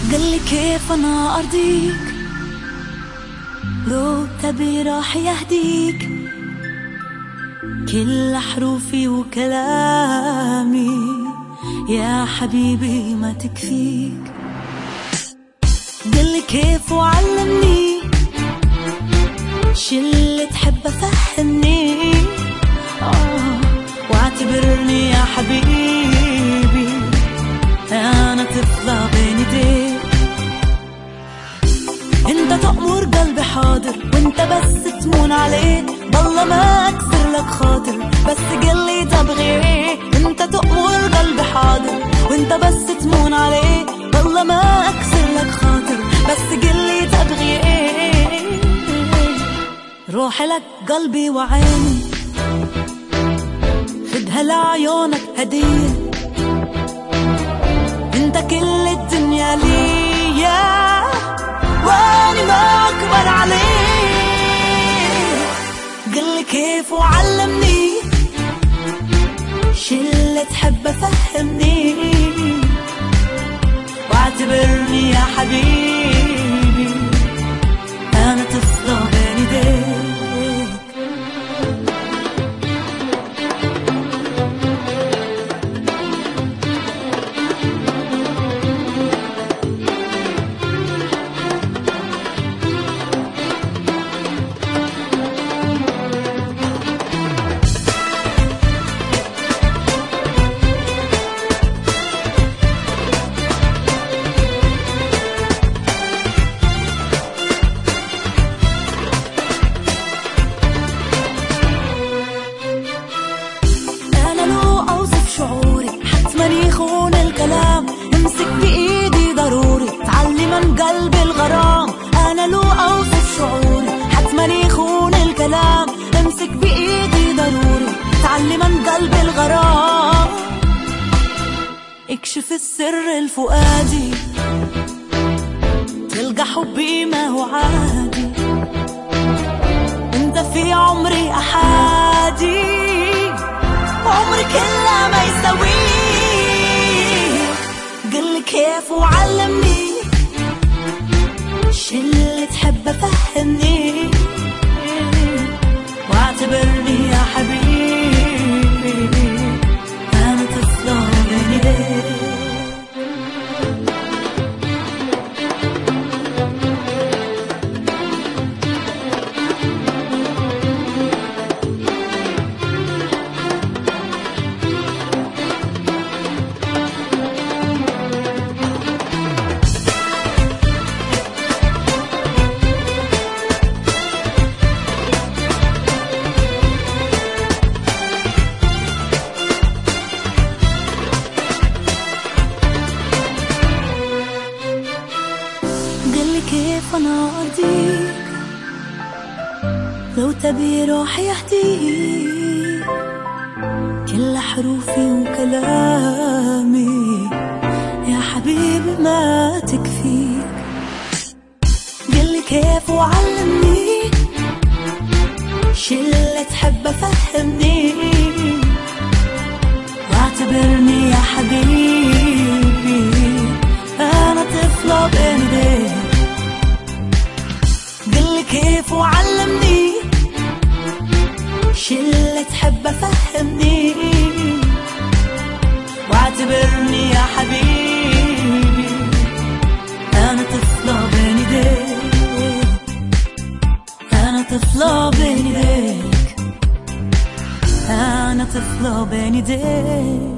قالي كيف أنا أرضيك، لو تبي راح يهديك. كل حروفي وكلامي يا حبيبي ما تكفيك. قالي كيف وعلمني شي اللي تحب فهمني، واعتبرني يا حبيبي أنا طفلة بين ايديك. انت تأمر قلبي حاضر، وانت بس تمون عليه، والله ما اكسر لك خاطر، بس قلي تبغي ايه. انت تأمر قلبي حاضر، وانت بس تمون عليه، والله ما اكسر لك خاطر، بس قلي تبغي ايه. روحي لك قلبي وعيني، خدها لعيونك هدية. انت كل الدنيا ليا، واني ما اكبر عليك. قلي كيف وعلمني شي اللي تحب فهمني، واعتبرني يا حبيبي انا طفلة بين ايديك. يخون الكلام، امسك بإيدي ضروري تعلي من قلبي الغرام. أنا لو أوصف شعوري حتما يخون الكلام، امسك بإيدي ضروري تعلي من قلبي الغرام. اكشف السر الفؤادي، تلقى حبي ما هو عادي. انت في عمري أحادي، عمري كله ما يساويه. قلي كيف وعلمني شي اللي تحب فهمني، واعتبرني يا حبيبي أنا طفلة بين ايديك. كيف أنا أرضيك، لو تبي روح يهديك. كل حروفي وكلامي يا حبيبي ما تكفيك. قلي كيف وعلمني شي اللي تحب فهمني، واعتبرني يا حبيبي أنا طفلة بين ايديك. قلي كيف وعلمني شي اللي تحب فهمني، واعتبرني يا حبيبي أنا طفلة بين ايديك. أنا طفلة بين ايديك، أنا طفلة بين ايديك.